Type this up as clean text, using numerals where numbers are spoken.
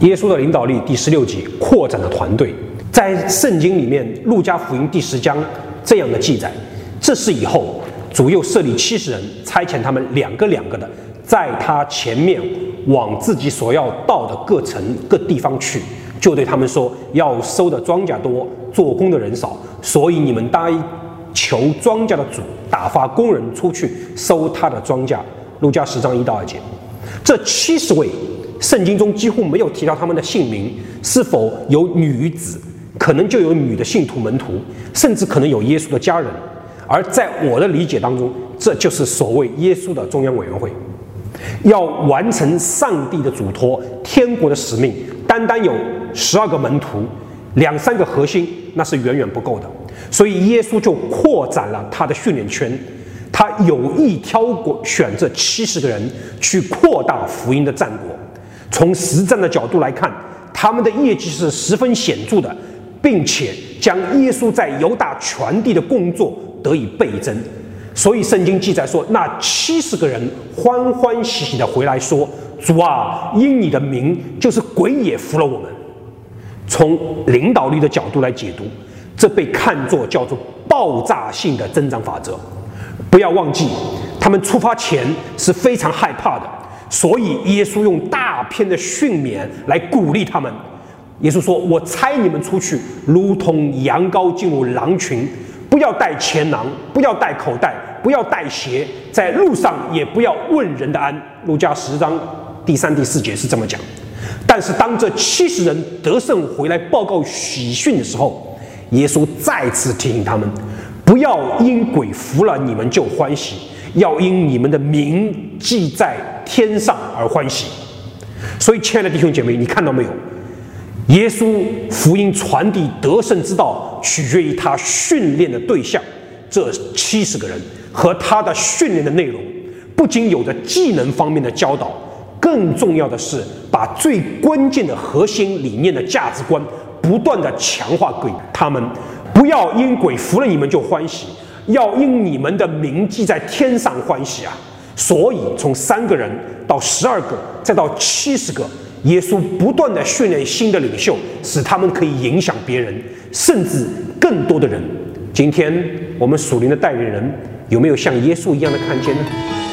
耶稣的领导力第16节扩展了团队，在圣经里面，路加福音第10章这样的记载：这是以后主又设立70人，差遣他们两个的，在他前面往自己所要到的各城各地方去，就对他们说：要收的庄稼多，做工的人少，所以你们当求庄稼的主打发工人出去收他的庄稼。路加10章1到2节。这70位，圣经中几乎没有提到他们的姓名，是否有女子，可能就有女的信徒门徒，甚至可能有耶稣的家人。而在我的理解当中，这就是所谓耶稣的中央委员会。要完成上帝的嘱托、天国的使命，单单有12个门徒、2-3个核心，那是远远不够的。所以耶稣就扩展了他的训练圈，他有意选这70个人去扩大福音的战果。从实战的角度来看，他们的业绩是十分显著的，并且将耶稣在犹大全地的工作得以倍增。所以圣经记载说，那70个人欢欢喜喜地回来说：主啊，因你的名，就是鬼也服了我们。从领导力的角度来解读，这被看作叫做爆炸性的增长法则。不要忘记，他们出发前是非常害怕的，所以耶稣用大片的训勉来鼓励他们。耶稣说：我差你们出去，如同羊羔进入狼群，不要带钱囊，不要带口袋，不要带鞋，在路上也不要问人的安。路加10章第3、第4节是这么讲。但是当这70人得胜回来报告喜讯的时候，耶稣再次提醒他们：不要因鬼服了你们就欢喜，要因你们的名记在天上而欢喜。所以亲爱的弟兄姐妹，你看到没有？耶稣福音传递得胜之道取决于他训练的对象，这70个人和他的训练的内容，不仅有着技能方面的教导，更重要的是把最关键的核心理念的价值观不断的强化给他们。不要因鬼服了你们就欢喜，要因你们的名记在天上欢喜啊！所以从3个人到12个，再到70个，耶稣不断的训练新的领袖，使他们可以影响别人，甚至更多的人。今天我们属灵的代理人有没有像耶稣一样的看见呢？